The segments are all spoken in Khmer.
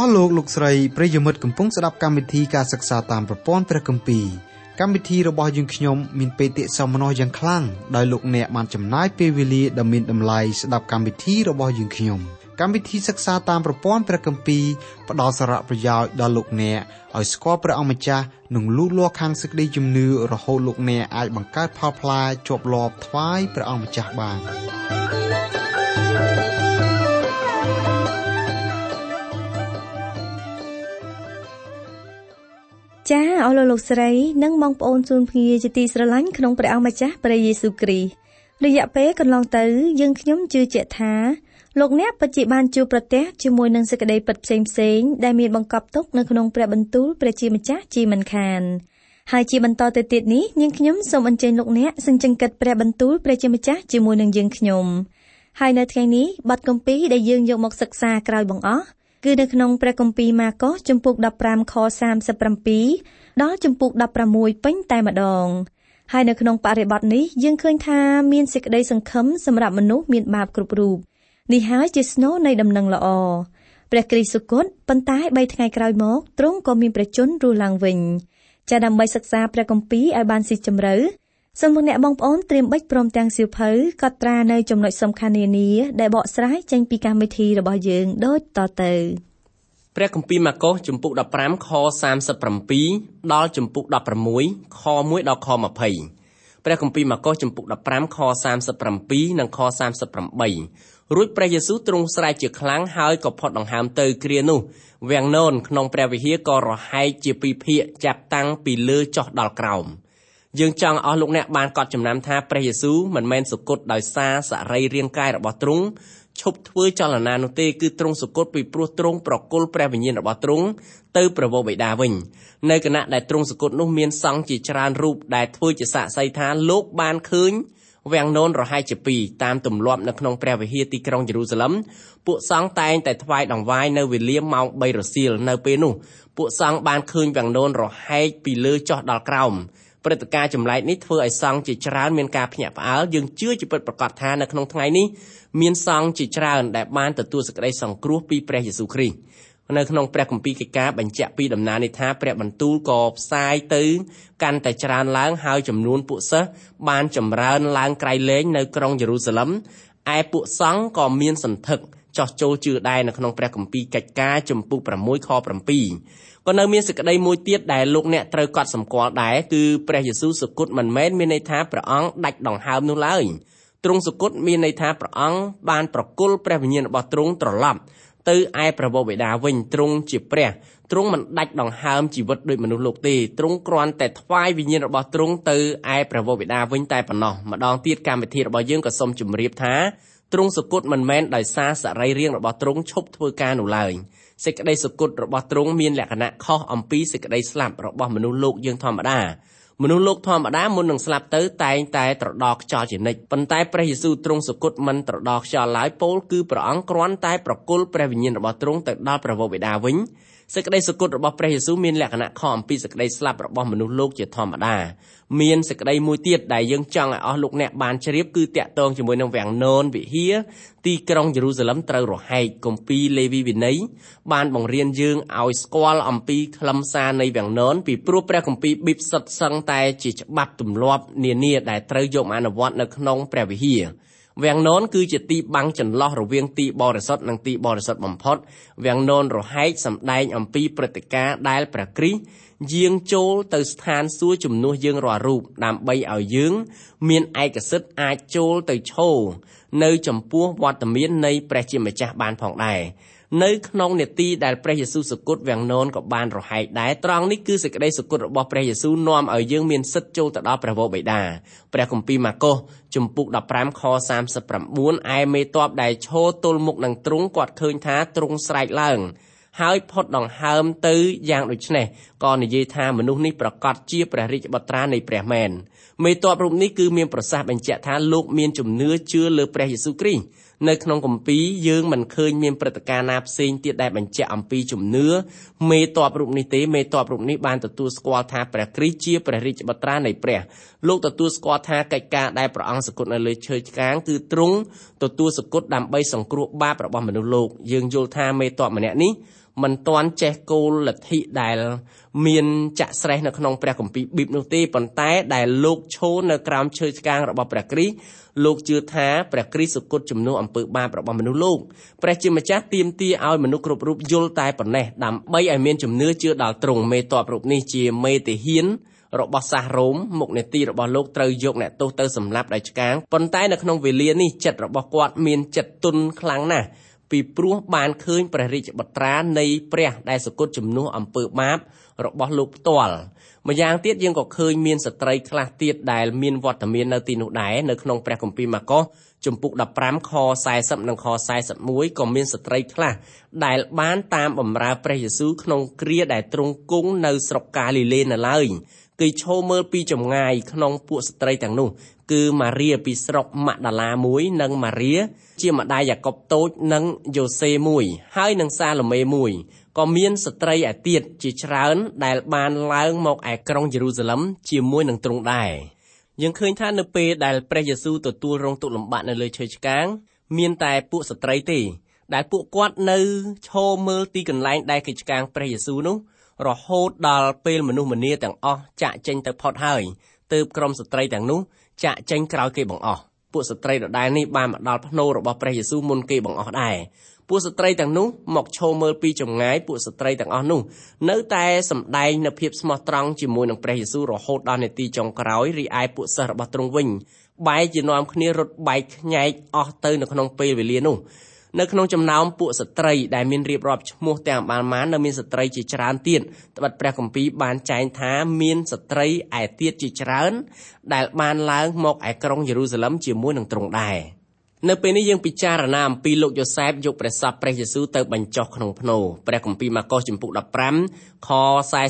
លោកស្រីប្រិយមិត្តកំពុងស្ដាប់កម្មវិធីការសិក្សាតាមប្រព័ន្ធព្រះគម្ពីរកម្មវិធីរបស់យើងខ្ញុំមានបេតិសោមនស្សយ៉ាងខ្លាំងដោយលោកអ្នកបានចំណាយពេលវេលាដ៏មានតម្លៃស្ដាប់កម្មវិធីរបស់យើងខ្ញុំកម្មវិធីសិក្សាតាមប្រព័ន្ធព្រះគម្ពីរផ្ដល់សារៈប្រយោជន៍ដល់លោកអ្នកឲ្យស្គាល់ព្រះអង្គម្ចាស់និងលូតលាស់ខាងសេចក្តីជំនឿរហូតលោកអ្នកអាចបង្កើតផលផ្លែជាប់លាប់ថ្វាយព្រះអង្គម្ចាស់បានចាអស់លោកស្រីនិងបងប្អូនជូនភ្ងាជាទីស្រឡាញ់ក្នុងព្រះអង្គម្ចាស់ព្រះយេស៊ូវគ្រីស្ទរយៈពេលកន្លងទៅយើងខ្ញុំជឿជាក់ថាលោកអ្នកពិតជាបានជួបប្រទះជាមួយនឹងសេចក្តីពិតផ្សេងៗដែលមានបង្កប់ទុកនៅក្នុងព្រះបន្ទូលព្រះជាម្ចាស់ជាមិនខានហើយជាបន្តទៅទៀតនេះយើងខ្ញុំសូមអញ្ជើញលោកអ្នកសិនចង្កឹតព្រះបន្ទូលព្រះជាម្ចាស់ជាមួយនឹងយើងខ្ញុំហើយនៅថ្ងៃនេះបទគម្ពីរដែលយើងយកមកសិក្សាក្រោយបង្អស់គឺនៅក្នុងព្រះគម្ពីរម៉ាកុសជំពូក15ខ37ដល់ជំពូក16ពេញតែម្ដងហើយនៅក្នុងបរិបទនេះយើងឃើញថាមានសេចក្តីសង្ឃឹមសម្រាប់មនុស្សមានបាបគ្រប់រូបនេះហើយជាស្នូលនៃដំណឹងល្អព្រះគ្រីស្ទសុគតប៉ុន្តែ3ថ្ងៃក្រោយមកទ្រង់ក៏មានព្រះជន្មរស់ឡើងវិញចាដើម្បីសិក្សាព្រះគម្ពីរឲ្យបានស៊ីជម្រៅសូមលោកអ្នកបងប្អូនត្រៀមបិចព្រមទាំងសៀវភៅកត់ត្រានៅចំណុចសំខាន់នានាដែលបកស្រាយចេញពីកម្មវិធីរបស់យើងដូចតទៅព្រះគម្ពីរម៉ាកុសជំពូក15ខ37ដល់ជំពូក16ខ1ដល់ខ20ព្រះគម្ពីរម៉ាកុសជំពូក15ខ37និងខ38រួចព្រះយេស៊ូវទ្រង់ស្រែកជាខ្លាំងហើយក៏ផុតដង្ហើមទៅគ្រានោះវាំងននក្នុងព្រះវិហារក៏រហែកជាពីរភាគចាប់តាំងពីលើចុះដល់ក្រោមយើងចង់អស់លោកអ្នកបានកត់ចំណាំថាព្រះយេស៊ូវមិនមែនសុគតដោយសារសរីរាង្គកាយរបស់ទ្រង់ឈប់ធ្វើចលនានោះទេគឺទ្រង់សុគតពីព្រោះទ្រង់ប្រគល់ព្រះវិញ្ញាណរបស់ទ្រង់ទៅព្រះវរបិតាវិញនៅគណៈដែលទ្រង់សុគតនោះមានសង្ឃជាច្រើនរូបដែលធ្វើជាសាក្សីថាលោកបានឃើញវាំងននរហែកជាពីរតាមទម្លាប់នៅក្នុងព្រះវិហារទីក្រុងយេរូសាឡិមពួកសង្ឃតែងតែថ្វាយដង្វាយនៅវេលាម៉ោង3រសៀលនៅពេលនោះពួកសង្ឃបានឃើញវាំងននរហែកពីលើចុះដល់ក្រោមព្រឹត្តិការណ៍ចម្លែកនេះធ្វើឲ្យសង្ឃជាច្រើនមានការភ្ញាក់ផ្អើលយើងជឿជាពិតប្រាកដថានៅក្នុងថ្ងៃនេះមានសង្ឃជាច្រើនដែលបានទទួលសេចក្តីសង្គ្រោះពីព្រះយេស៊ូវគ្រីស្ទនៅក្នុងព្រះគម្ពីរកិច្ចការបញ្ជាក់ពីដំណើរនេះថាព្រះបន្ទូលក៏ផ្សាយទៅកាន់តែច្រើនឡើងហើយចំនួនពួកសិស្សបានចម្រើនឡើងក្រៃលែងនៅក្រុងយេរូសាឡិមឯពួកសង្ឃក៏មានសន្ធឹកចោះចូលជឿដែរនៅក្នុងព្រះគម្ពីរកិច្ចការជំពូក6ខ7ក៏នៅមានសេចក្តីមួយទៀតដែលលោកអ្នកត្រូវកត់សម្គាល់ដែរគឺព្រះយេស៊ូវសុគតមិនមែនមានន័យថាព្រះអង្គដាច់ដង្ហើមនោះឡើយទ្រង់សុគតមានន័យថាព្រះអង្គបានប្រគល់ព្រះវិញ្ញាណរបស់ទ្រង់ត្រឡប់ទៅឯព្រះវរបិតាវិញទ្រង់ជាព្រះទ្រង់មិនដាច់ដង្ហើមជីវិតដូចមនុស្សលោកទេទ្រង់គ្រាន់តែថ្វាយវិញ្ញាណរបស់ទ្រង់ទៅឯព្រះវរបិតាវិញតែប៉ុណ្ណោះម្ដងទៀតកម្មវិធីរបស់យើងក៏សូមជម្រាបថាទ្រង់សុគតមិនមែនដោយសារសរីរាង្គរបស់ទ្រង់ឈប់ធ្វើការនោះឡើយសេចក្តីសុគតរបស់ទ្រង់មានលក្ខណៈខុសអំពីសេចក្តីស្លាប់របស់មនុស្សលោកយើងធម្មតាមនុស្សលោកធម្មតាមុននឹងស្លាប់ទៅតែងតែត្រដោកខ្យល់ជានិច្ចប៉ុន្តែព្រះយេស៊ូវទ្រង់សុគតមិនត្រដោកខ្យល់ឡើយពោលគឺព្រះអង្គគ្រាន់តែប្រគល់ព្រះវិញ្ញាណរបស់ទ្រង់ទៅដល់ព្រះវរបិតាវិញសេចក្តីសុគតរបស់ព្រះយេស៊ូវមានលក្ខណៈខុសអំពីសេចក្តីស្លាប់របស់មនុស្សលោកជាធម្មតាមានសេចក្តីមួយទៀតដែលយើងចង់ឲ្យអស់លោកអ្នកបានជ្រាបគឺតាក់ទងជាមួយនឹងវាំងននវិហារទីក្រុងយេរូសាឡិមត្រូវរហែកគម្ពីរលេវីវិន័យបានបង្រៀនយើងឲ្យស្គាល់អំពីខ្លឹមសារនៃវាំងននពីព្រោះព្រះគម្ពីរប៊ីបសុទ្ធសឹងតែជាច្បាប់ទម្លាប់នានាដែលត្រូវយកមកអនុវត្តនៅក្នុងព្រះវិហារវាំងននគឺជាទីបាំងចន្លោះរវាងទីបរិសុទ្ធនិងទីបរិសុទ្ធបំផុតវាំងននរហែកសម្ដែងអំពីព្រឹត្តិការណ៍ដែលព្រះគ្រីស្ទយាងចូលទៅស្ថានសួគ៌ជំនួសយើងរាល់រូបដើម្បីឲ្យយើងមានឯកសិទ្ធិអាចចូលទៅឈរនៅចំពោះវត្តមាននៃព្រះជាម្ចាស់បានផងដែរនៅក្នុងនេតិដែលព្រះយេស៊ូវសុគតវាំងននក៏បានរហែកដែរត្រង់នេះគឺសេចក្តីសុគតរបស់ព្រះយេស៊ូវនាំឲ្យយើងមានសិទ្ធិចូលទៅដល់ព្រះវរបិតាព្រះគម្ពីរម៉ាកុសជំពូក15ខ39ឯមេទ័ពដែលឈរទល់មុខនឹងទ្រង់គាត់ឃើញថាទ្រង់ស្រែកឡើងហើយផុតដង្ហើមទៅយ៉ាងដូចនេះក៏និយាយថាមនុស្សនេះប្រកាសជាព្រះរាជបុត្រានៃព្រះមែនមេទ័ពរូបនេះគឺមានប្រសាសន៍បញ្ជាក់ថាលោកមានជំនឿជឿលើព្រះយេស៊ូវគ្រីស្ទនៅក្នុងគម្ពីរយើងមិនឃើញមានព្រឹត្តិការណ៍ណាផ្សេងទៀតដែលបញ្ជាក់អំពីជំនឿមេទ័ពរូបនេះទេមេទ័ពរូបនេះបានទទួលស្គាល់ថាព្រះគ្រីស្ទជាព្រះរាជបុត្រានៃព្រះលោកទទួលស្គាល់ថាកិច្ចការដែលព្រះអង្គសគត់នៅលើឈើឆ្កាងគឺទ្រង់ទទួលសគត់ដើម្បីសង្គ្រោះបាបរបស់មនុស្សលោកយើងយល់ថាមេទ័ពម្នាក់នេះមិនទាន់ចេះគោលលទ្ធិដែលមានចាក់ស្រេះនៅក្នុងព្រះគម្ពីរប៊ីបនោះទេប៉ុន្តែដែលលោកឈរនៅក្រោមឈើឆ្កាងរបស់ព្រះគ្រីស្ទលោកជឿថាព្រះគ្រីស្ទសុគតជំនួសអំពើបាបរបស់មនុស្សលោកព្រះជាម្ចាស់ទាមទារឲ្យមនុស្សគ្រប់រូបយល់តែប៉ុណ្ណេះដើម្បីឲ្យមានជំនឿជឿដល់ទ្រង់មេតបរូបនេះជាមេទាហានរបស់សាសរ៉ូមមុខនេតិរបស់លោកត្រូវយកអ្នកទោសទៅសម្លាប់ដោយឆ្កាងប៉ុន្តែនៅក្នុងវេលានេះចិត្តរបស់គាត់មានចិត្តទន់ខ្លាំងណាស់ពីព្រោះបានឃើញព្រះរាជបុត្រានៃព្រះដែលសុគតជំនួសអំពើបាបរបស់លោកផ្ទាល់ម្យ៉ាងទៀតយើងក៏ឃើញមានស្ត្រីខ្លះទៀតដែលមានវត្តមាននៅទីនោះដែរនៅក្នុងព្រះគម្ពីរម៉ាកុសជំពូក15ខ40និងខ41ក៏មានស្ត្រីខ្លះដែលបានតាមបម្រើព្រះយេស៊ូវក្នុងគ្រាដែលទ្រង់គង់នៅស្រុកកាលីលេនៅឡើយគឺឈរមើលពីចម្ងាយក្នុងពួកស្ត្រីទាំងនោះគឺម៉ារីពីស្រុកម៉ាក់ដាឡាមួយនិងម៉ារីជាម្ដាយយ៉ាកុបតូចនិងយ៉ូសេមួយហើយនិងសាឡូមេមួយក៏មានស្ត្រីឯទៀតជាច្រើនដែលបានឡើងមកឯក្រុងយេរូសាឡឹមជាមួយនឹងទ្រង់ដែរយើងឃើញថានៅពេលដែលព្រះយេស៊ូវទទួលរងទុក្ខលំបាកនៅលើឈើឆ្កាងមានតែពួកស្ត្រីទេដែលពួកគាត់នៅឈរមើលទីកន្លែងដែលគេឆ្កាងព្រះយេស៊ូវនោះរហូតដល់ពេលមនុស្សម្នាទាំងអស់ចាក់ចេញទៅផុតហើយទើបក្រុមស្ត្រីទាំងនោះចាក់ចេញក្រោយគេបង្អស់ពួកស្ត្រីដដែលនេះបានមកដល់ភ្នូររបស់ព្រះយេស៊ូវមុនគេបង្អស់ដែរពួកស្ត្រីទាំងនោះមកឈរមើលពីចម្ងាយពួកស្ត្រីទាំងអស់នោះនៅតែសម្ដែងនៅភាពស្មោះត្រង់ជាមួយនឹងព្រះយេស៊ូវរហូតដល់នាទីចុងក្រោយរីឯពួកសិស្សរបស់ទ្រង់វិញបែរជានាំគ្នារត់បែកខ្ញែកអស់ទៅនៅក្នុងពេលវេលានោះនៅក្នុងចំណោមពួកស្ត្រីដែលមានរៀបរាប់ឈ្មោះទាំងបាននៅមានស្ត្រីជាច្រើនទៀតត្បិតព្រះគម្ពីរបានចែងថាមានស្ត្រីឯទៀតជាច្រើនដែលបានឡើងមកឯក្រុងយេរូសាឡឹមជាមួយនឹងទ្រង់ដែរនៅពេលនេះយើងពិចារណាអំពីលោកយ៉ូសែបយកព្រះសពព្រះយេស៊ូវទៅបញ្ចុះក្នុងភ្នូរព្រះគម្ពីរម៉ាកុសជំពូក15ខ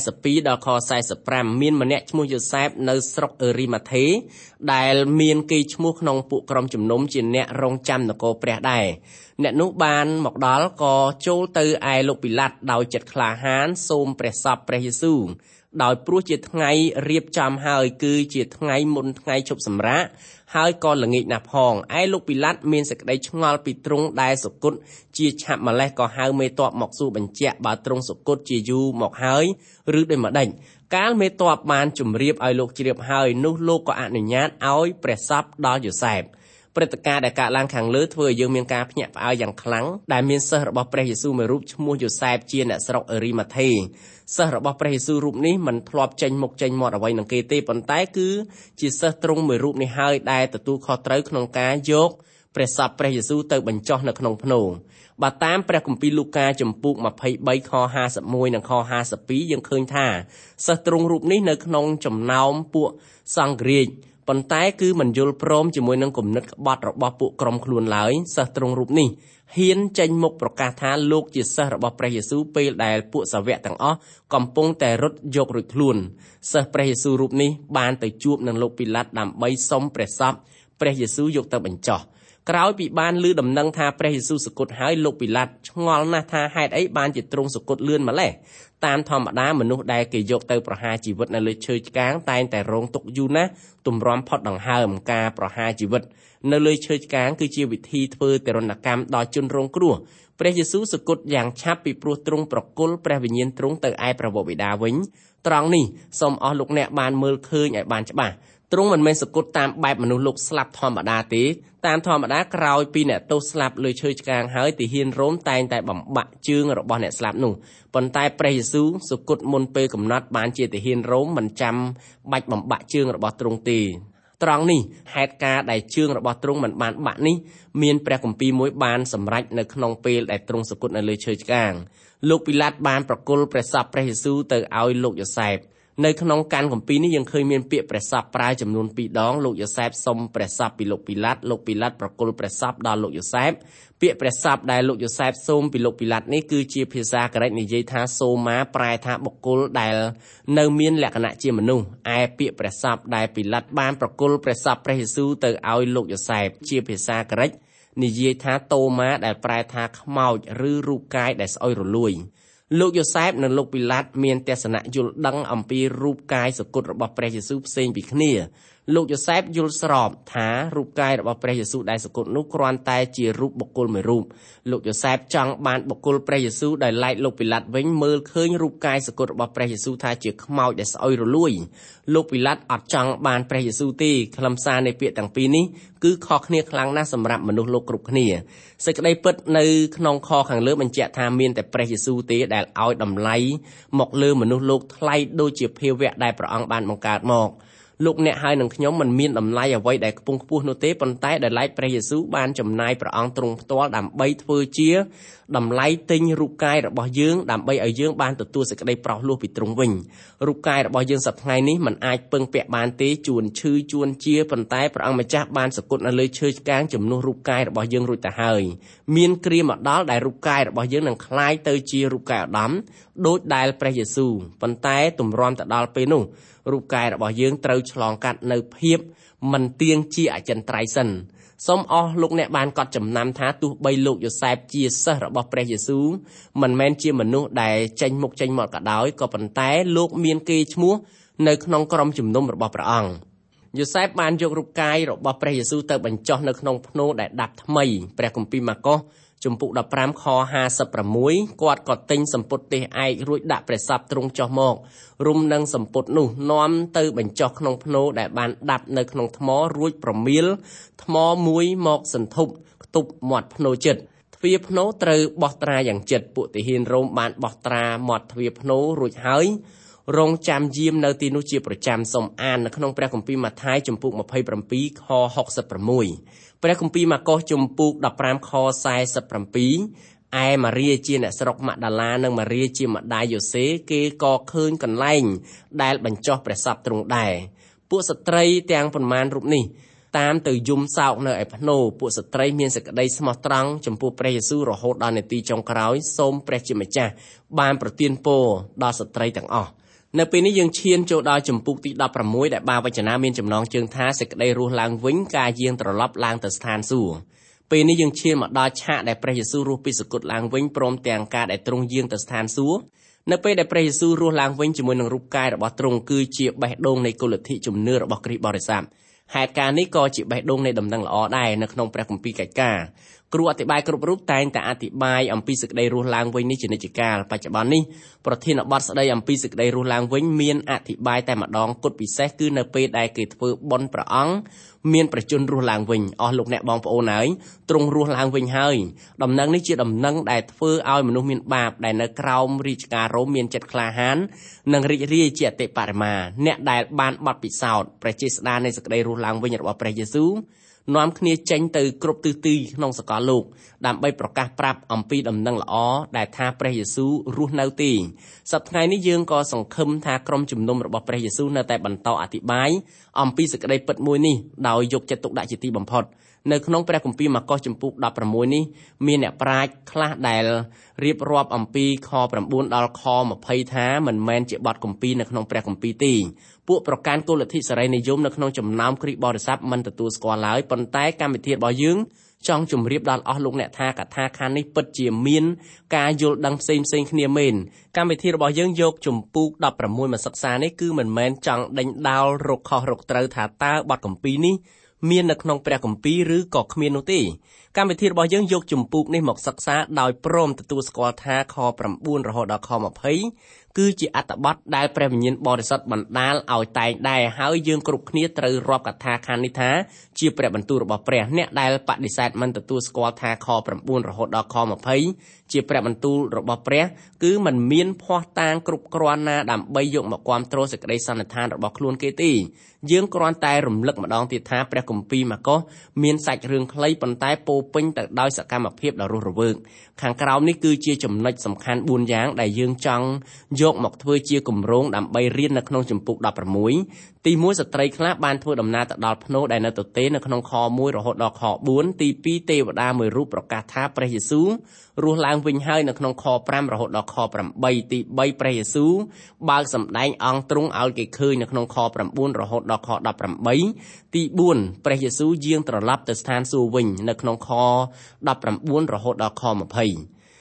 42ដល់ខ45មានម្នាក់ឈ្មោះយ៉ូសែបនៅស្រុកអឺរីម៉ាថេដែលមានគេឈ្មោះក្នុងពួកក្រុមជំនុំជាអ្នករងចាំនគរព្រះដែរអ្នកនោះបានមកដល់ក៏ចូលទៅឯលោកពីឡាតដោយចិត្តក្លាហានសូមព្រះសពព្រះយេស៊ូវដោយព្រោះជាថ្ងៃរៀបចំហើយគឺជាថ្ងៃមុនថ្ងៃឈប់សម្រាកហើយក៏ល្ងាចណាស់ផងឯលោកពីឡាតមានសេចក្តីឆ្ងល់ពីទ្រង់ដែលសុគតជាឆាប់ម្លេះក៏ហៅមេទ័ពមកសួរបញ្ជាក់បើទ្រង់សុគតជាយូរមកហើយឬដូចម្ដេចកាលមេទ័ពបានជម្រាបឲ្យលោកជ្រាបហើយនោះលោកក៏អនុញ្ញាតឲ្យព្រះសពដល់យ៉ូសែបព្រឹត្តិការណ៍ដែលកើតឡើងខាងលើធ្វើឲ្យយើងមានការភ្ញាក់ផ្អើលយ៉ាងខ្លាំងដែលមានសិស្សរបស់ព្រះយេស៊ូវមួយរូបឈ្មោះយ៉ូសែបជាអ្នកស្រុកអឺរីម៉ាថេសិស្សរបស់ព្រះយេស៊ូវរូបនេះមិនធ្លាប់ចេញមុខចេញមាត់អ្វីនឹងគេទេប៉ុន្តែគឺជាសិស្សទ្រង់មួយរូបនេះហើយដែលទទួលខុសត្រូវក្នុងការយកព្រះសពព្រះយេស៊ូវទៅបញ្ចុះនៅក្នុងភ្នូរបើតាមព្រះគម្ពីរលូកាជំពូក23ខ51និងខ52យើងឃើញថាសិស្សទ្រង់រូបនេះនៅក្នុងចំណោមពួកសង្ឃរាជប៉ុន្តែគឺមិនយល់ព្រមជាមួយនឹងគំនិតក្បត់របស់ពួកក្រុមខ្លួនឡើយសិស្សទ្រង់រូបនេះហ៊ានចេញមុខប្រកាសថាលោកជាសិស្សរបស់ព្រះយេស៊ូវពេលដែលពួកសាវកទាំងអស់កំពុងតែរត់យករួចខ្លួនសិស្សព្រះយេស៊ូវរូបនេះបានទៅជួបនឹងលោកពីឡាតដើម្បីសុំព្រះសពព្រះយេស៊ូវយកទៅបញ្ចុះក្រោយពីបានឮដំណឹងថាព្រះយេស៊ូវសុគតហើយលោកពីឡាតឆ្ងល់ណាស់ថាហេតុអីបានជាទ្រង់សុគតលឿនម្ល៉េះតាមធម្មតាមនុស្សដែលគេយកទៅប្រហារជីវិតនៅលើឈើឆ្កាងតែងតែរងទុក្ខយូរណាស់ទម្រាំផុតដង្ហើមការប្រហារជីវិតនៅលើឈើឆ្កាងគឺជាវិធីធ្វើទរណកម្មដល់ជនរងគ្រោះព្រះយេស៊ូវសុគតយ៉ាងឆាប់ពីព្រោះទ្រង់ប្រគល់ព្រះវិញ្ញាណទ្រង់ទៅឯព្រះវរបិតាវិញត្រង់នេះសូមអស់លោកអ្នកបានមើលឃើញឲ្យបានច្បាស់ទ្រង់មិនមែនសុគតតាមបែបមនុស្សលោកស្លាប់ធម្មតាទេតាមធម្មតាក្រោយពីអ្នកទោសស្លាប់លើឈើឆ្កាងហើយទាហានរ៉ូមតែងតែបំបាក់ជើងរបស់អ្នកស្លាប់នោះប៉ុន្តែព្រះយេស៊ូវសុគតមុនពេលកំណត់បានជាទាហានរ៉ូមមិនចាំបាច់បំបាក់ជើងរបស់ទ្រង់ទេត្រង់នេះហេតុការណ៍ដែលជើងរបស់ទ្រង់មិនបានបាក់នេះមានព្រះគម្ពីរមួយបានសម្រេចនៅក្នុងពេលដែលទ្រង់សុគតនៅលើឈើឆ្កាងលោកពីឡាតបានប្រគល់ព្រះសពព្រះយេស៊ូវទៅឲ្យលោកយ៉ូសែបនៅក្នុងកានគម្ពីរនេះយើងឃើញមានពាក្យព្រះសពប្រើចំនួន2ដងលោកយ៉ូសែបសុំព្រះសពពីលោកពីឡាតលោកពីឡាតប្រគល់ព្រះសពដល់លោកយ៉ូសែបពាក្យព្រះសពដែលលោកយ៉ូសែបសូមពីលោកពីឡាតនេះគឺជាភាសាក្រិកនិយាយថាសូមាប្រែថាបុគ្គលដែលនៅមានលក្ខណៈជាមនុស្សឯពាក្យព្រះសពដែលពីឡាតបានប្រគល់ព្រះសពព្រះយេស៊ូវទៅឲ្យលោកយ៉ូសែបជាភាសាក្រិកនិយាយថាតូម៉ាដែលប្រែថាខ្មោចឬរូបកាយដែលស្អុយរលួយលោកយ៉ូសែបនិងលោកពីឡាតមានទស្សនៈយល់ដឹងអំពីរូបកាយសុគតរបស់ព្រះយេស៊ូវផ្សេងពីគ្នាលោកយូសែបយល់ស្របថារូបកាយរបស់ព្រះយេស៊ូវដែលសគត់នោះគ្រាន់តែជារូបបុគ្គលមួយរូបលោកយូសែបចង់បានបុគ្គលព្រះយេស៊ូវដែលឡែកលោកពីឡាត់វិញមើលឃើញរូបកាយសគត់របស់ព្រះយេស៊ូវថាជាខ្មោចដែលស្អុយរលួយលោកពីឡាត់អត់ចង់បានព្រះយេស៊ូវទេខ្លឹមសារនៃពាក្យទាំងពីរនេះគឺខុសគ្នាខ្លាំងណាស់សម្រាប់មនុស្សលោកគ្រប់គ្នាសេចក្តីពិតនៅក្នុងខខាងលើបញ្ជាក់ថាមានតែព្រះយេស៊ូវទេដែលឲ្យតម្លៃមកលើមនុស្សលោកថ្លៃដូចជាភាវៈដែលព្រះអង្គបានបង្កើតមកលោកអ្នកហើយនឹងខ្ញុំមិនមានតម្លៃអ្វីដែលខ្ពង់ខ្ពស់នោះទេប៉ុន្តែដែលឡែកព្រះយេស៊ូវបានចំណាយព្រះអង្គទ្រង់ផ្ទាល់ដើម្បីធ្វើជាតម្លៃទិញរូបកាយរបស់យើងដើម្បីឲ្យយើងបានទទួលសេចក្តីប្រោសលោះពីទ្រង់វិញរូបកាយរបស់យើងសប្តាហ៍ថ្ងៃនេះមិនអាចពឹងពាក់បានទេជួនឈឺជួនជាប៉ុន្តែព្រះអង្គម្ចាស់បានសគត់នៅលើឈើឆ្កាងជំនួសរូបកាយរបស់យើងរួចទៅហើយមានគ្រាមកដល់ដែលរូបកាយរបស់យើងនឹងคล้ายទៅជារូបកាយអាដាមដូចដែលព្រះយេស៊ូវប៉ុន្តែទម្រាំទៅដល់ពេលនោះរូបកាយរបស់យើងត្រូវឆ្លងកាត់នៅភាពមិនទៀងជាអចិន្ត្រៃយ៍សិនសូមអស់លោកអ្នកបានកត់ចំណាំថាទោះបីលោកយូសែបជាសិស្សរបស់ព្រះយេស៊ូវមិនមែនជាមនុស្សដែលចេញមុខចេញមាត់ក៏ដោយក៏ប៉ុន្តែលោកមានកេរ្តិ៍ឈ្មោះនៅក្នុងក្រុមជំនុំរបស់ព្រះអង្គយូសែបបានយករូបកាយរបស់ព្រះយេស៊ូវទៅបញ្ចុះនៅក្នុងភ្នូរដែលដាប់ថ្មីព្រះគម្ពីរម៉ាកុសជំពូក15ខ56គាត់ក៏ទិញសម្ពុតទេសឯករួចដាក់ព្រះសពទ្រង់ចុះមករុំនឹងសម្ពុតនោះនាំទៅបញ្ចុះក្នុងភ្នូរដែលបានដាប់នៅក្នុងថ្មរួចប្រមៀលថ្មមួយមកសន្ធប់ខ្ទប់មាត់ភ្នូរជិតទ្វារភ្នូរត្រូវបោះត្រាយ៉ាងជិតពួកទាហានរ៉ូមបានបោះត្រាមាត់ទ្វារភ្នូររួចហើយរងចាំយាមនៅទីនោះជាប្រចាំសូមអាននៅក្នុងព្រះគម្ពីរម៉ាថាយជំពូក27ខ66ព្រះគម្ពីរម៉ាកុសជំពូក15ខ47ឯម៉ារីជាអ្នកស្រុកម៉ាក់ដាឡានិងម៉ារីជាម្ដាយយូសេគេក៏ឃើញកន្លែងដែលបញ្ចុះព្រះសពទ្រង់ដែរពួកស្ត្រីទាំងប៉ុន្មានរូបនេះតាមទៅយំសោកនៅឯភ្នូរពួកស្ត្រីមានសេចក្តីស្មោះត្រង់ចំពោះព្រះយេស៊ូវរហូតដល់នាទីចុងក្រោយសូមព្រះជាម្ចាស់បានប្រទានពរដល់ស្ត្រីទាំងអស់នៅពេលនេះយើងឈានចូលដល់ជំពូកទី16ដែលបាវចនាមានចំណងជើងថាសេចក្តីរស់ឡើងវិញការយាងត្រឡប់ឡើងទៅស្ថានសួគ៌ពេលនេះយើងឈានមកដល់ឆាកដែលព្រះយេស៊ូវរស់ពីសគត់ឡើងវិញព្រមទាំងការដែលទ្រង់យាងទៅស្ថានសួគ៌នៅពេលដែលព្រះយេស៊ូវរស់ឡើងវិញជាមួយនឹងរូបកាយរបស់ទ្រង់គឺជាបេះដូងនៃគោលលទ្ធិជំនឿរបស់គ្រីស្ទបរិស័ទហេតុការណ៍នេះក៏ជាបេះដូងនៃដំណឹងល្អដែរនៅក្នុងព្រះគម្ពីរកិច្ចការគ្រូអធិប្បាយគ្រប់រូបតែងតែអធិប្បាយអំពីសេចក្តីរស់ឡើងវិញនេះជានិច្ចកាលបច្ចុប្បន្ននេះប្រធានបទស្ដីអំពីសេចក្តីរស់ឡើងវិញមានអធិប្បាយតែម្ដងគត់ពិសេសគឺនៅពេលដែលគេធ្វើបុណ្យព្រះអង្គមានប្រជញ្ញរស់ឡើងវិញអស់លោកអ្នកបងប្អូនហើយទ្រង់រស់ឡើងវិញហើយដំណឹងនេះជាដំណឹងដែលធ្វើឲ្យមនុស្សមានបាបដែលនៅក្រោមរាជការរ៉ូមមានចិត្តក្លាហាននិងរីករាយជាអតិបរមាអ្នកដែលបានបត់ពិសោធន៍ព្រះចេស្តានៃសេចក្តីរស់ឡើងវិញរបស់ព្រះយេស៊ូវនាំគ្នាចេញទៅគ្រប់ទិសទីក្នុងសកលលោកដើម្បីប្រកាសប្រាប់អំពីដំណឹងល្អដែលថាព្រះយេស៊ូវរស់នៅទីសប្តាហ៍ថ្ងៃនេះយើងក៏សង្ឃឹមថាក្រុមជំនុំរបស់ព្រះយេស៊ូវនៅតែបន្តអធិប្បាយអំពីសេចក្តីពិតមួយនេះដោយយកចិត្តទុកដាក់ជាទីបំផុតនៅក្នុងព្រះគម្ពីរម៉ាកុសជំពូក16នេះមានអ្នកប្រាជ្ញខ្លះដែលរៀបរាប់អំពីខ9ដល់ខ20ថាមិនមែនជាបទគម្ពីរនៅក្នុងព្រះគម្ពីរទេពួកប្រកាន់គោលលទ្ធិសេរីនិយមនៅក្នុងចំណោមគ្រីស្ទបរិស័ទមិនទទួលស្គាល់ឡើយប៉ុន្តែកម្មវិធីរបស់យើងចង់ជម្រាបដល់អស់លោកអ្នកថាកថាខណ្ឌនេះពិតជាមានការយល់ដឹងផ្សេងគ្នាមែនកម្មវិធីរបស់យើងយកជំពូក16មកសិក្សានេះគឺមិនមែនចង់ដេញដោលរកខុសរកត្រូវថាតើបទគម្ពីរនេះមាននៅក្នុងព្រះគម្ពីរឬក៏គ្មាននោះទេកម្មវិធីរបស់យើងយកជំពូកនេះមកសិក្សាដោយព្រមទទួលស្គាល់ថាខ9រហូតដល់ខ20គឺជាអត្ថបទដែលព្រះវិញ្ញាណបរិសុទ្ធបណ្ដាលឲ្យតែងដែរហើយយើងគ្រប់គ្នាត្រូវរាប់កថាខណ្ឌនេះថាជាព្រះបន្ទូលរបស់ព្រះអ្នកដែលបដិសេធមិនទទួលស្គាល់ថាខ9រហូតដល់ខ20ជាព្រះបន្ទូលរបស់ព្រះគឺมันមានភ័ស្តុតាងគ្រប់គ្រាន់ណាដើម្បីយកមកគាំទ្រសេចក្តីសន្និដ្ឋានរបស់ខ្លួនគេទេយើងគ្រាន់តែរំលឹកម្ដងទៀតថាព្រះគម្ពីរម៉ាកុសមានសាច់រឿងខ្លីប៉ុន្តែពោរពេញទៅដោយសកម្មភាពដ៏រស់រវើកខាងក្រោមនេះគឺជាចំណុចសំខាន់4យ៉ាងដែលយើងចង់យកមកធ្វើជាគម្រោងដើម្បីរៀននៅក្នុងជំពូក16ទី1ស្ត្រីខ្លះបានធ្វើដំណើរទៅដល់ភ្នូរដែលនៅទទេនៅក្នុងខ1រហូតដល់ខ4ទី2ទេវតាមួយរូបប្រកាសថាព្រះយេស៊ូវរស់ឡើងវិញហើយនៅក្នុងខ5រហូតដល់ខ8ទី3ព្រះយេស៊ូវបើកសម្ដែងអង្គទ្រង់ឲ្យគេឃើញនៅក្នុងខ9រហូតដល់ខ18ទី4ព្រះយេស៊ូវយាងត្រឡប់ទៅស្ថានសួគ៌វិញនៅក្នុងខ19រហូតដល់ខ20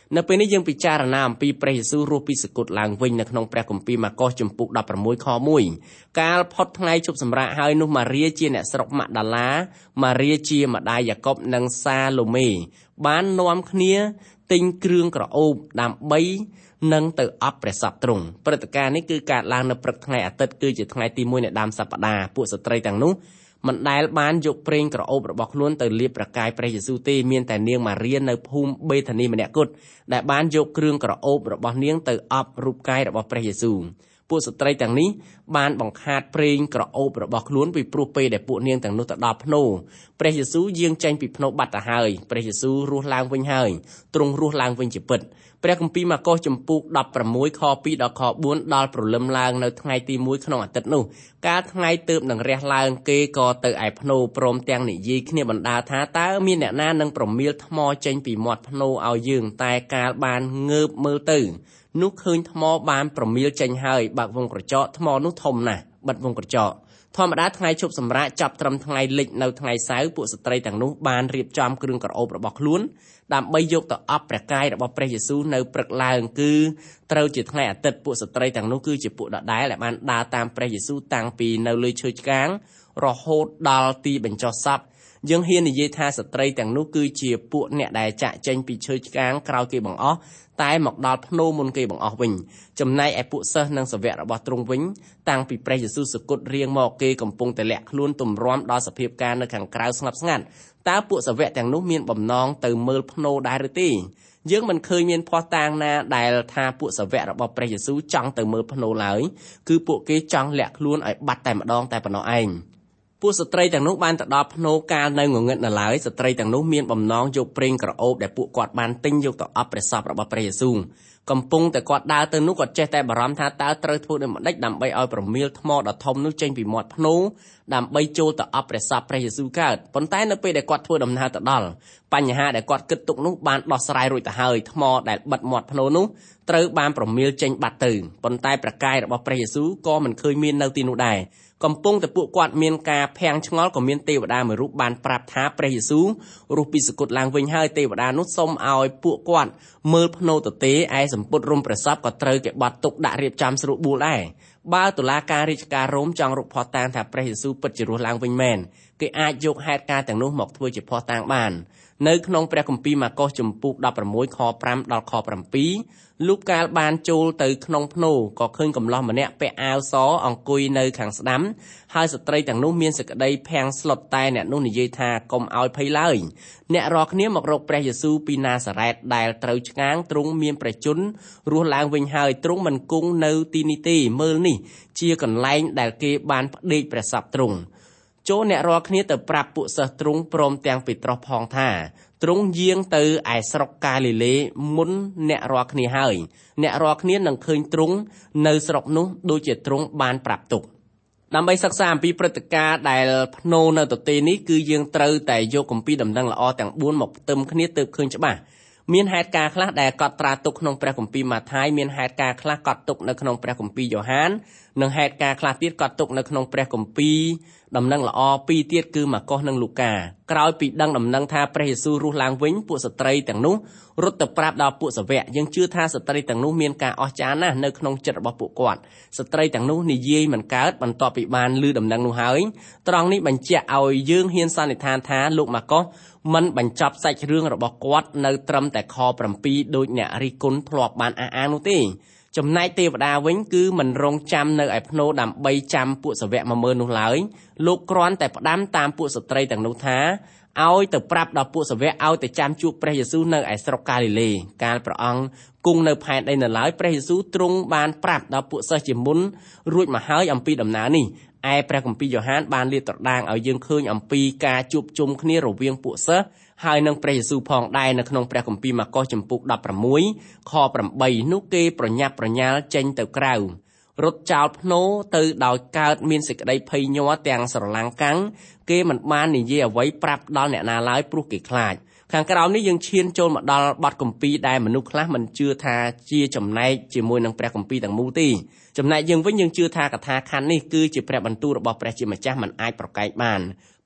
នៅពេលនេះយើងពិចារណាអំពីព្រះយេស៊ូវរស់ពីសគត់ឡើងវិញនៅក្នុងព្រះគម្ពីរម៉ាកុសជំពូក16ខ1កាលផុតថ្ងៃជប់សម្រាកហើយនោះម៉ារីជាអ្នកស្រុកម៉ាក់ដាឡាម៉ារីជាម្ដាយយ៉ាកុបនិងសាឡូមេបាននាំគ្នាទិញគ្រឿងក្រអូបដើម្បីនឹងទៅអបព្រះសពទ្រង់ព្រឹត្តិការណ៍នេះគឺកើតឡើងនៅព្រឹកថ្ងៃអាទិត្យគឺជាថ្ងៃទី1នៃដើមសប្តាហ៍ពួកស្ត្រីទាំងនោះមិនដែលបានយកប្រេងក្រអូបរបស់ខ្លួនទៅលាបប្រកាយព្រះយេស៊ូវទេមានតែនាងម៉ារីនៅភូមិបេថានីម្នាក់គត់ដែលបានយកគ្រឿងក្រអូបរបស់នាងទៅអបរូបកាយរបស់ព្រះយេស៊ូវពួកស្ត្រីទាំងនេះបានបង្ខាតប្រេងក្រអូបរបស់ខ្លួនពីព្រោះពេលដែលពួកនាងទាំងនោះទៅដល់ភ្នូព្រះយេស៊ូវយាងចេញពីភ្នូបាត់ទៅហើយព្រះយេស៊ូវរស់ឡើងវិញហើយទ្រង់រស់ឡើងវិញជាពិតព្រះគម្ពីរម៉ាកុសជំពូក16ខ2ដល់ខ4ដល់ព្រលឹមឡើងនៅថ្ងៃទី1ក្នុងអាទិត្យនោះកាលថ្ងៃទើបនឹងរះឡើងគេក៏ទៅឯភ្នូព្រមទាំងនិយាយគ្នាបណ្ដាថាតើមានអ្នកណានឹងប្រមៀលថ្មចេញពីមាត់ភ្នូឲ្យយើងតែកាលបានងើបមើលទៅនោះឃើញថ្មបានប្រមៀលចេញហើយបើកវងក្រចកថ្មនោះធំណាស់បិទវងក្រចកធម្មតាថ្ងៃជប់សម្រាកចាប់ត្រឹមថ្ងៃលិចនៅថ្ងៃសៅរ៍ពួកស្ត្រីទាំងនោះបានរៀបចំគ្រឿងក្រអូបរបស់ខ្លួនដើម្បីយកទៅអបព្រះកាយរបស់ព្រះយេស៊ូវនៅព្រឹកឡើងគឺត្រូវជាថ្ងៃអាទិត្យពួកស្ត្រីទាំងនោះគឺជាពួកដដែលដែលបានដើរតាមព្រះយេស៊ូវតាំងពីនៅលើឈើឆ្កាងរហូតដល់ទីបញ្ចុះសពយើងហ៊ាននិយាយថាស្ត្រីទាំងនោះគឺជាពួកអ្នកដែលចាក់ចេញពីឈើឆ្កាងក្រោយគេបង្អស់តែមកដល់ភ្នូមុនគេបង្អស់វិញចំណែកឯពួកសិស្សនិងសាវករបស់ទ្រង់វិញតាំងពីព្រះយេស៊ូវសគត់រៀងមកគេកំពុងតែលាក់ខ្លួនទម្រាំដល់សភាពការនៅខាងក្រៅស្ងប់ស្ងាត់តើពួកសាវកទាំងនោះមានបំណងទៅមើលភ្នូដែរឬទេយើងមិនឃើញមានភស្តុតាងណាដែលថាពួកសាវករបស់ព្រះយេស៊ូវចង់ទៅមើលភ្នូឡើយគឺពួកគេចង់លាក់ខ្លួនឲ្យបាត់តែម្ដងតែប៉ុណ្ណោះឯងពួកស្ត្រីទាំងនោះបានទៅដល់ភ្នូកាលនៅងងឹតនៅឡើយស្ត្រីទាំងនោះមានបំណងយកប្រេងក្រអូបដែលពួកគាត់បានទិញយកទៅអបព្រះសពរបស់ព្រះយេស៊ូវកំពុងតែគាត់ដើរទៅនោះគាត់ចេះតែបារម្ភថាតើត្រូវធ្វើដូចម្ដេចដើម្បីឲ្យប្រមៀលថ្មដ៏ធំនោះចេញពីមាត់ភ្នូដើម្បីចូលទៅអបព្រះសពព្រះយេស៊ូវកើតប៉ុន្តែនៅពេលដែលគាត់ធ្វើដំណើរទៅដល់បញ្ហាដែលគាត់គិតទុកនោះបានដោះស្រាយរួចទៅហើយថ្មដែលបិទមាត់ភ្នូនោះត្រូវបានប្រមៀលចេញបាត់ទៅប៉ុន្តែព្រះកាយរបស់ព្រះយេស៊ូវក៏មិនឃើញមាននៅទីនោះដែរកំពុងតែពួកគាត់មានការភាំងឆ្ងល់ក៏មានទេវតាមួយរូបបានប្រាប់ថាព្រះយេស៊ូវរស់ពីសគត់ឡើងវិញហើយទេវតានោះសូមឲ្យពួកគាត់មើលភ្នូទទេឯសម្ពុតរុំព្រះសពក៏ត្រូវគេបាត់ទុកដាក់រៀបចំស្រួលបួលដែរបើតុលាការរាជការរ៉ូមចង់រកភស្តុតាងថាព្រះយេស៊ូវពិតជារស់ឡើងវិញមែនគេអាចយកហេតុការណ៍ទាំងនោះមកធ្វើជាភស្តុតាងបាននៅក្នុងព្រះគម្ពីរម៉ាកុសជំពូក16ខ5ដល់ខ7លូកកាលបានចូលទៅក្នុងភ្នូក៏ឃើញកំឡោះម្នាក់ពាក់អាវសអង្គុយនៅខាងស្ដាំហើយស្ត្រីទាំងនោះមានសេចក្តីភាំងស្លុតតែអ្នកនោះនិយាយថាកុំឲ្យភ័យឡើយអ្នករាល់គ្នាមករកព្រះយេស៊ូវពីណាសារ៉េតដែលត្រូវឆ្ងាងទ្រង់មានព្រះជន្មរស់ឡើងវិញហើយទ្រង់មិនគង់នៅទីនេះទេមើលនេះជាកន្លែងដែលគេបានផ្ដេកព្រះសពទ្រង់ចូលអ្នករាល់គ្នាទៅប្រាប់ពួកសិស្សទ្រង់ព្រមទាំងពេត្រុសផងថាទ្រង់យាងទៅឯស្រុកកាលីលេមុនអ្នករាល់គ្នាហើយអ្នករាល់គ្នានឹងឃើញទ្រង់នៅស្រុកនោះដូចជាទ្រង់បានប្រាប់ទុកដើម្បីសិក្សាអំពីព្រឹត្តិការណ៍ដែលភ្នូនៅទទេនេះគឺយើងត្រូវតែយកគម្ពីរដំណឹងល្អទាំង4មកផ្ទឹមគ្នាទើបឃើញច្បាស់មានហេតុការណ៍ខ្លះដែលកត់ត្រាទុកក្នុងព្រះគម្ពីរម៉ាថាយមានហេតុការណ៍ខ្លះកត់ទុកនៅក្នុងព្រះគម្ពីរយ៉ូហាននិងហេតុការណ៍ខ្លះទៀតកត់ទុកនៅក្នុងព្រះគម្ពីរដំណឹងល្អពីរទៀតគឺម៉ាកុសនិងលូកាក្រោយពីដឹងដំណឹងថាព្រះយេស៊ូវរស់ឡើងវិញពួកស្ត្រីទាំងនោះរត់ទៅប្រាប់ដល់ពួកសាវកយើងជឿថាស្ត្រីទាំងនោះមានការអស្ចារ្យណាស់នៅក្នុងចិត្តរបស់ពួកគាត់ស្ត្រីទាំងនោះនិយាយមិនកើតបន្ទាប់ពីបានឮដំណឹងនោះហើយត្រង់នេះបញ្ជាក់ឲ្យយើងហ៊ានសន្និដ្ឋានថាលោកម៉ាកុសមិនបញ្ចប់សាច់រឿងរបស់គាត់នៅត្រឹមតែខ7ដោយអ្នករិះគន់ធ្លាប់បានអះអាងនោះទេចំណែកទេវតាវិញគឺមិនរងចាំនៅឯភ្នូដើម្បីចាំពួកសាវកមកមើលនោះឡើយលោកគ្រាន់តែផ្ដាំតាមពួកស្ត្រីទាំងនោះថាឲ្យទៅប្រាប់ដល់ពួកសាវកឲ្យទៅចាំជួបព្រះយេស៊ូវនៅឯស្រុកកាលីលេកាលព្រះអង្គគង់នៅផែនដីនៅឡើយព្រះយេស៊ូវទ្រង់បានប្រាប់ដល់ពួកសិស្សជាមុនរួចមកហើយអំពីដំណើរនេះឯព្រះគម្ពីរយ៉ូហានបានលាតត្រដាងឲ្យយើងឃើញអំពីការជួបជុំគ្នារវាងពួកសិស្សហើយនឹងព្រះយេស៊ូវផងដែរនៅក្នុងព្រះគម្ពីរម៉ាកុសជំពូក16ខ8នោះគេប្រញាប់ប្រញាល់ចេញទៅក្រៅរត់ចោលភ្នូទៅដោយកើតមានសេចក្តីភ័យញ័រទាំងស្រឡាំងកាំងគេមិនបាននិយាយអ្វីប្រាប់ដល់អ្នកណាឡើយព្រោះគេខ្លាចខាងក្រោមនេះយើងឈានចូលមកដល់បទគម្ពីរដែលមនុស្សខ្លះមិនជឿថាជាចំណែកជាមួយនឹងព្រះគម្ពីរទាំងមូលទេចំណែកយើងវិញយើងជឿថាកថាខណ្ឌនេះគឺជាព្រះបន្ទូលរបស់ព្រះជាម្ចាស់មិនអាចប្រកែកបាន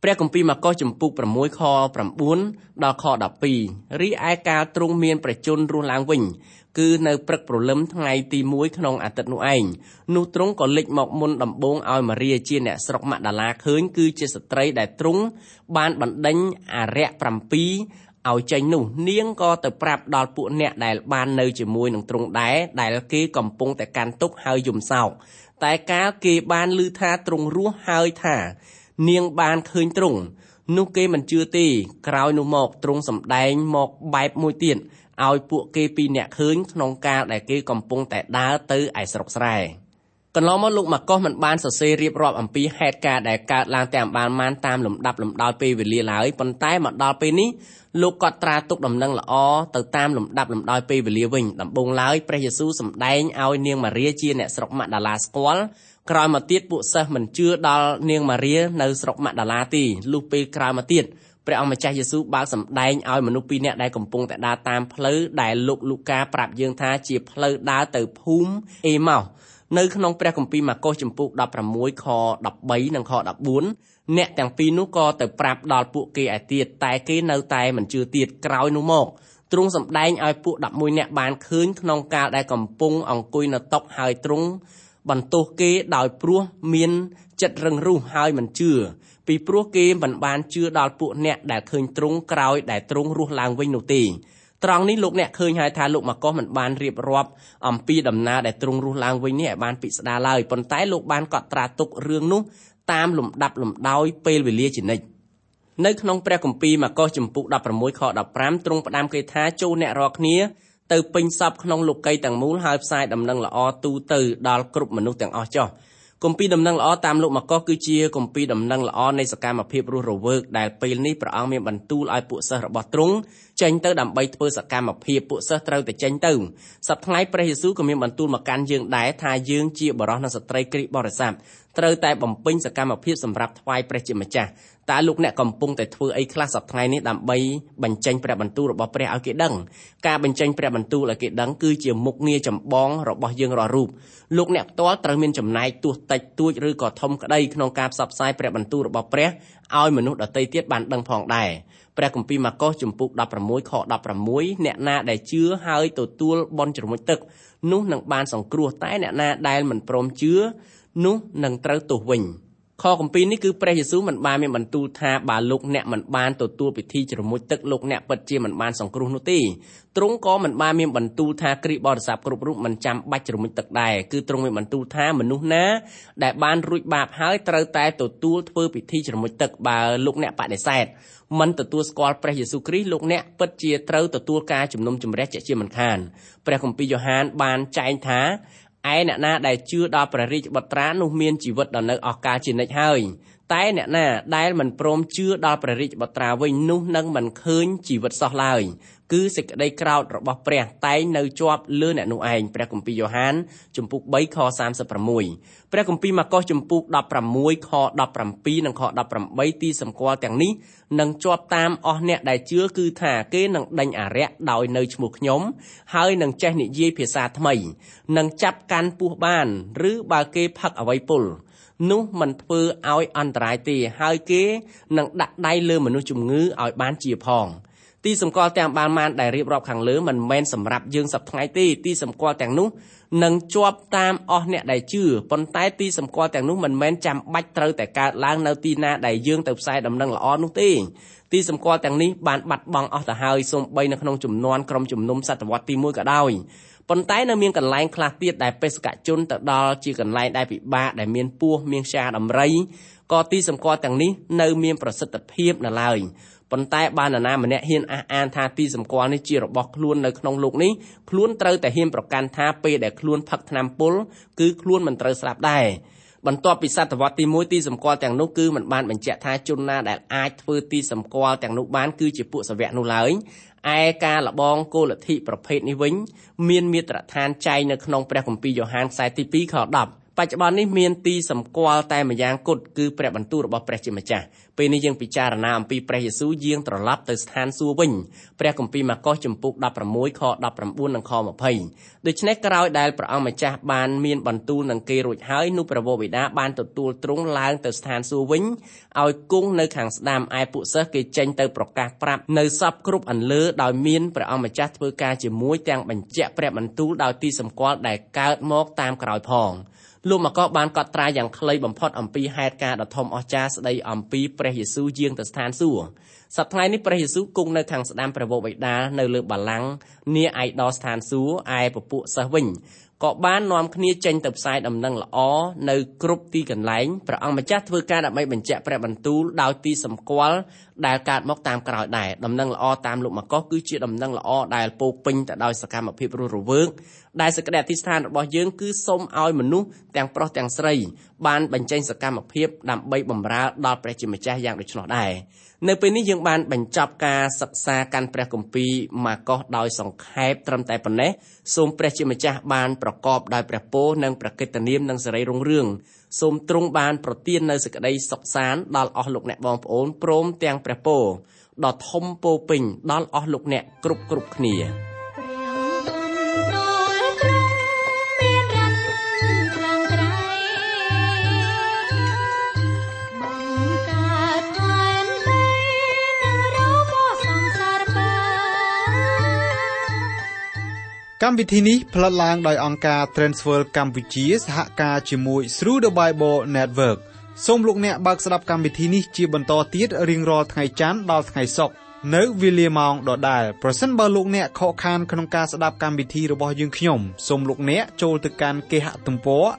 ព្រះគម្ពីរម៉ាកុសជំពូក6ខ9ដល់ខ12រីឯកាលទ្រង់មានព្រះជន្មរស់ឡើងវិញគឺនៅព្រឹកព្រលឹមថ្ងៃទី1ក្នុងអាទិត្យនោះឯងនោះទ្រង់ក៏លេចមកមុនដំបូងឲ្យម៉ារីជាអ្នកស្រុកម៉ាដាឡាឃើញគឺជាស្ត្រីដែលទ្រង់បានបណ្ដេញអារក្ស7ឲ្យចេញនោះនាងក៏ទៅប្រាប់ដល់ពួកអ្នកដែលបាននៅជាមួយនឹងទ្រង់ដែរដែលគេកំពុងតែកាន់ទុក្ខហើយយំសោកតែកាលគេបានឮថាទ្រង់រស់ហើយថានាងបានឃើញទ្រង់នោះគេមិនជឿទេក្រោយនោះមកទ្រង់សម្ដែងមកបែបមួយទៀតឲ្យពួកគេពីរអ្នកឃើញក្នុងកាលដែលគេកំពុងតែដើរទៅឯស្រុកស្រែកន្លងមកលោកម៉ាកុសមិនបានសរសេររៀបរាប់អំពីហេតុការណ៍ដែលកើតឡើងតែអំបានបានតាមលំដាប់លំដោយពេលវេលាឡើយប៉ុន្តែមកដល់ពេលនេះលោកកត់ត្រាទុកដំណឹងល្អទៅតាមលំដាប់លំដោយពេលវេលាវិញដំបូងឡើយព្រះយេស៊ូវសម្ដែងឲ្យនាងម៉ារីជាអ្នកស្រុកម៉ាដាឡាស្គាល់ក្រោយមកទៀតពួកសិស្សមិនជឿដល់នាងម៉ារីនៅស្រុកម៉ាដាឡាទេលុះពេលក្រោយមកទៀតព្រះអង្គម្ចាស់យេស៊ូវបើកសម្ដែងឲ្យមនុស្សពីរនាក់ដែលកំពុងតែដើរតាមផ្លូវដែលលោកលូកាប្រាប់យើងថាជាផ្លូវដើរទៅភូមិអេម៉ោសនៅក្នុងព្រះគម្ពីរម៉ាកុសជំពូក16ខ13និងខ14អ្នកទាំងពីរនោះក៏ទៅប្រាប់ដល់ពួកគេឯទៀតតែគេនៅតែមិនជឿទៀតក្រោយនោះមកទ្រង់សម្ដែងឲ្យពួក11នាក់បានឃើញក្នុងកាលដែលកំពុងអង្គុយនៅតុហើយទ្រង់បន្ទោសគេដោយព្រោះមានចិត្តរឹងរូសហើយមិនជឿពីព្រោះគេមិនបានជឿដល់ពួកអ្នកដែលឃើញទ្រង់ក្រោយដែលទ្រង់រស់ឡើងវិញនោះទេត្រង់នេះលោកអ្នកឃើញហើយថាលោកម៉ាកុសមិនបានរៀបរាប់អំពីដំណើរដែលទ្រង់រស់ឡើងវិញនេះឲ្យបានពិស្ដារឡើយប៉ុន្តែលោកបានកត់ត្រាទុករឿងនោះតាមលំដាប់លំដោយពេលវេលាជានិច្ចនៅក្នុងព្រះគម្ពីរម៉ាកុសជំពូក16ខ15ទ្រង់ផ្ដាំគេថាចូលអ្នករាល់គ្នាទៅពេញសពក្នុងលោកីទាំងមូលហើយផ្សាយដំណឹងល្អទូទៅដល់គ្រប់មនុស្សទាំងអស់ចុះគម្ពីរដំណឹងល្អតាមលោកម៉ាកុសគឺជាគម្ពីរដំណឹងល្អនៃសកម្មភាពរស់រវើកដែលពេលនេះព្រះអង្គមានបន្ទូលឲ្យពួកសិស្សរបស់ទ្រង់ចេញទៅដើម្បីធ្វើសកម្មភាពពួកសិស្សត្រូវតែចេញទៅសប្តាហ៍ថ្ងៃព្រះយេស៊ូវក៏មានបន្ទូលមកកាន់យើងដែរថាយើងជាបរិសុទ្ធនិងស្ត្រីគ្រីស្ទបរិស័ទត្រូវតែបំពេញសកម្មភាពសម្រាប់ថ្វាយព្រះជាម្ចាស់តើលោកអ្នកកំពុងតែធ្វើអីខ្លះសប្តាហ៍ថ្ងៃនេះដើម្បីបញ្ចេញព្រះបន្ទូលរបស់ព្រះឲ្យគេដឹងការបញ្ចេញព្រះបន្ទូលឲ្យគេដឹងគឺជាមុខងារចម្បងរបស់យើងរាល់រូបលោកអ្នកផ្ទាល់ត្រូវមានចំណែកទោះតិចតួចឬក៏ធំក្តីក្នុងការផ្សព្វផ្សាយព្រះបន្ទូលរបស់ព្រះឲ្យមនុស្សដទៃទៀតបានដឹងផងដែរព្រះគម្ពីរម៉ាកុសជំពូក16ខ16អ្នកណាដែលជឿហើយទទួលបុណ្យជ្រមុជទឹកនោះនឹងបានសង្គ្រោះតែអ្នកណាដែលមិនព្រមជឿនោះនឹងត្រូវទោសវិញខគម្ពីរនេះគឺព្រះយេស៊ូវមិនបានមានបន្ទូលថាបើលោកអ្នកមិនបានទទួលពិធីជ្រមុជទឹកលោកអ្នកពិតជាមិនបានសង្គ្រោះនោះទេទ្រង់ក៏មិនបានមានបន្ទូលថាគ្រីស្ទបរិស័ទគ្រប់រូបមិនចាំបាច់ជ្រមុជទឹកដែរគឺទ្រង់មានបន្ទូលថាមនុស្សណាដែលបានរួចបាបហើយត្រូវតែទទួលធ្វើពិធីជ្រមុជទឹកបើលោកអ្នកបដិសេធមិនទទួលស្គាល់ព្រះយេស៊ូវគ្រីស្ទលោកអ្នកពិតជាត្រូវទទួលការជំនុំជម្រះជាមិនខានព្រះគម្ពីរយ៉ូហានបានចែងថាឯអ្នកណាដែលជឿដល់ព្រះរាជបុត្រានោះមានជីវិតដល់នៅអស់កលជានិច្ចហើយតែអ្នកណាដែលមិនព្រមជឿដល់ព្រះរាជបុត្រាវិញនោះនឹងមិនឃើញជីវិតសោះឡើយគឺសេចក្តីក្រោធរបស់ព្រះតែងនៅជាប់លើអ្នកនោះឯងព្រះគម្ពីរយ៉ូហានជំពូក3ខ36ព្រះគម្ពីរម៉ាកុសជំពូក16ខ17និងខ18ទីសម្គាល់ទាំងនេះនឹងជាប់តាមអស់អ្នកដែលជឿគឺថាគេនឹងដេញអារក្សដោយនៅឈ្មោះខ្ញុំហើយនឹងចេះនិយាយភាសាថ្មីនឹងចាប់កាន់ពស់បានឬបើគេផឹកអ្វីពុលនោះមិនធ្វើឲ្យអន្តរាយទេហើយគេនឹងដាក់ដៃលើមនុស្សជំងឺឲ្យបានជាផងទីសម្គាល់ទាំងបានដែលរៀបរាប់ខាងលើមិនមែនសម្រាប់យើងសប្តាហ៍ថ្ងៃទេទីសម្គាល់ទាំងនោះនឹងជាប់តាមអស់អ្នកដែលជឿប៉ុន្តែទីសម្គាល់ទាំងនោះមិនមែនចាំបាច់ត្រូវតែកើតឡើងនៅទីណាដែលយើងទៅផ្សាយដំណឹងល្អនោះទេទីសម្គាល់ទាំងនេះបានបាត់បង់អស់ទៅហើយសូម្បីនៅក្នុងចំនួនក្រុមជំនុំសតវត្សទី1ក៏ដោយប៉ុន្តែនៅមានកន្លែងខ្លះទៀតដែលបេសកជនទៅដល់ជាកន្លែងដែលពិបាកដែលមានពស់មានខ្យាដំរីក៏ទីសម្គាល់ទាំងនេះនៅមានប្រសិទ្ធភាពនៅឡើយប៉ុន្តែបើនរណាម្នាក់ហ៊ានអះអាងថាទីសម្គាល់នេះជារបស់ខ្លួននៅក្នុងលោកនេះខ្លួនត្រូវតែហ៊ានប្រកាន់ថាពេលដែលខ្លួនផឹកថ្នាំពុលគឺខ្លួនមិនត្រូវស្លាប់ដែរបន្ទាប់ពីសតវត្សទី1ទីសម្គាល់ទាំងនោះគឺមិនបានបញ្ជាក់ថាជនណាដែលអាចធ្វើទីសម្គាល់ទាំងនោះបានគឺជាពួកសាវកនោះឡើយឯការលបងគោលលទ្ធិប្រភេទនេះវិញមានមាត្រដ្ឋានចែងនៅក្នុងព្រះគម្ពីរយ៉ូហានខ្សែទី2ខ10បច្ចុប្បន្ននេះមានទីសម្គាល់តែម្យ៉ាងគត់គឺព្រះបន្ទូលរបស់ព្រះជាម្ចាស់ពេលនេះយើងពិចារណាអំពីព្រះយេស៊ូវយាងត្រឡប់ទៅស្ថានសួគ៌វិញព្រះគម្ពីរម៉ាកុសជំពូក16ខ19និងខ20ដូច្នេះក្រោយដែលព្រះអង្គម្ចាស់បានមានបន្ទូលនឹងគេរួចហើយនោះព្រះវរបិតាបានទទួលទ្រង់ឡើងទៅស្ថានសួគ៌វិញឲ្យគង់នៅខាងស្ដាំឯពួកសិស្សគេចេញទៅប្រកាសប្រាប់នៅសពគ្រប់អន្លើដោយមានព្រះអង្គម្ចាស់ធ្វើការជាមួយទាំងបញ្ជាក់ព្រះបន្ទូលដោយទីសម្គាល់ដែលកើតមកតាមក្រោយផងលោកម៉ាកុសបានកត់ត្រាយ៉ាងខ្លីបំផុតអំពីហេតុការណ៍ដ៏ធំអស្ចារ្យស្ដីអំពីព្រះយេស៊ូវយាងទៅស្ថានសួគ៌សប្តាហ៍នេះព្រះយេស៊ូវគង់នៅខាងស្ដាំព្រះវរបិតានៅលើបល្ល័ង្កនាឯកដល់ស្ថានសួគ៌ឯពពួកសិស្សវិញក៏បាននាំគ្នាចេញទៅផ្សាយដំណឹងល្អនៅគ្រប់ទីកន្លែងព្រះអង្គម្ចាស់ធ្វើការដើម្បីបញ្ជាក់ព្រះបន្ទូលដោយទីសម្គាល់ដែលកើតមកតាមក្រោយដែរដំណឹងល្អតាមលោកម៉ាកុសគឺជាដំណឹងល្អដែលពោរពេញទៅដោយសកម្មភាពរស់រវើកដែលសេចក្តីអធិស្ឋានរបស់យើងគឺសូមឲ្យមនុស្សទាំងប្រុសទាំងស្រីបានបញ្ចេញសកម្មភាពដើម្បីបម្រើដល់ព្រះជាម្ចាស់យ៉ាងដូច្នោះដែរនៅពេលនេះយើងបានបញ្ចប់ការសិក្សាកាន់ព្រះគម្ពីរម៉ាកុសដោយសង្ខេបត្រឹមតែប៉ុណ្ណេះសូមព្រះជាម្ចាស់បានប្រកបដោយព្រះពរនិងព្រះកិត្តិនាមនិងសិរីរុងរឿងសូមទ្រង់បានប្រទាននូវសេចក្តីសុខសាន្តដល់អស់លោកអ្នកបងប្អូនព្រមទាំងព្រះពរដ៏ធំពោពេញដល់អស់លោកអ្នកគ្រប់គ្នាកម្មវិធីនេះផ្លាត់ឡើងដោយអង្គការ Transworld កម្ពុជាសហការជាមួយ Through the Bible Network សូមលោកអ្នកបើកស្ដាប់កម្មវិធីនេះជាបន្តទៀតរៀងរាល់ថ្ងៃច័ន្ទដល់ថ្ងៃសុក្រនៅវេលាម៉ោងដដែលប្រសិនបើលោកអ្នកខកខានក្នុងការស្ដាប់កម្មវិធីរបស់យើងខ្ញុំសូមលោកអ្នកចូលទៅកាន់គេហទំព័រ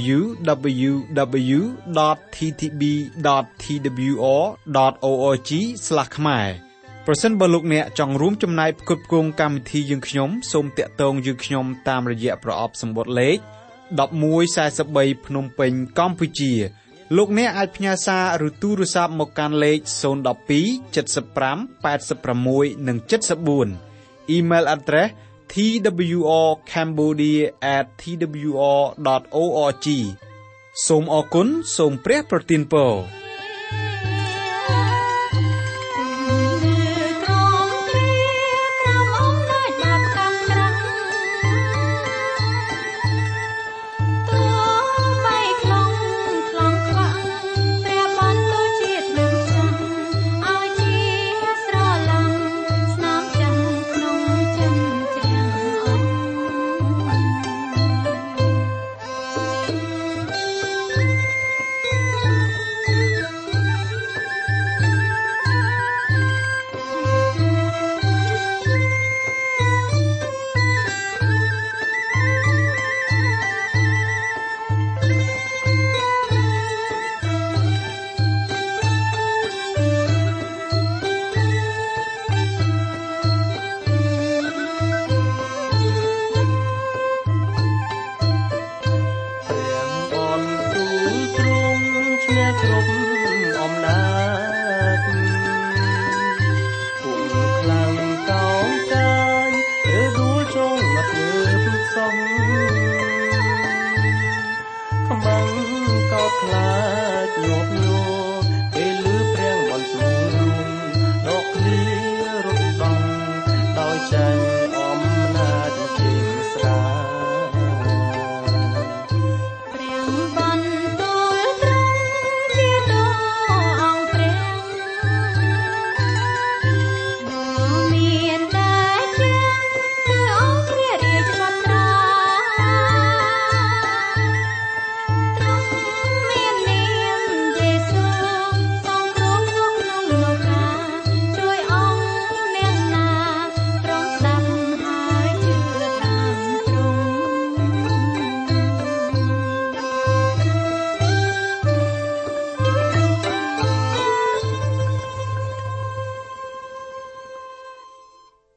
www.ttb.twr.org/ ខ្មែរប្រសិនបើលោកអ្នកចង់រួមចំណែកផ្គត់ផ្គង់កម្មវិធីយើងខ្ញុំសូមតាក់ទងយើងខ្ញុំតាមរយៈប្រអប់សម្បត្តិលេខ1143ភ្នំពេញកម្ពុជាលោកអ្នកអាចផ្ញើសារឬទូរស័ព្ទមកកាន់លេខ012 75 86 និង 74 Email address twrcambodia@twr.org សូមអរគុណសូមព្រះប្រទានពរខ្លាចញាប់ញ័រពេលឮព្រាំងបន្ទូលដកគ្នារត់ដងដោយចាញ់